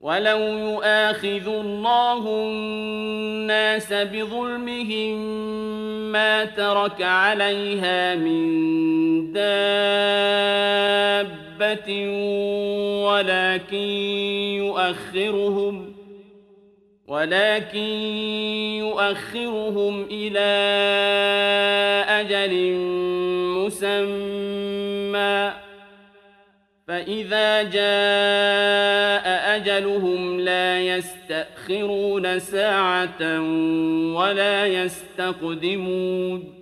ولو يؤاخذ الله الناس بظلمهم ما ترك عليها من دابة ولكن يؤخرهم إلى أجل مسمى، فإذا جاء أجلهم لا يستأخرون ساعة ولا يستقدمون.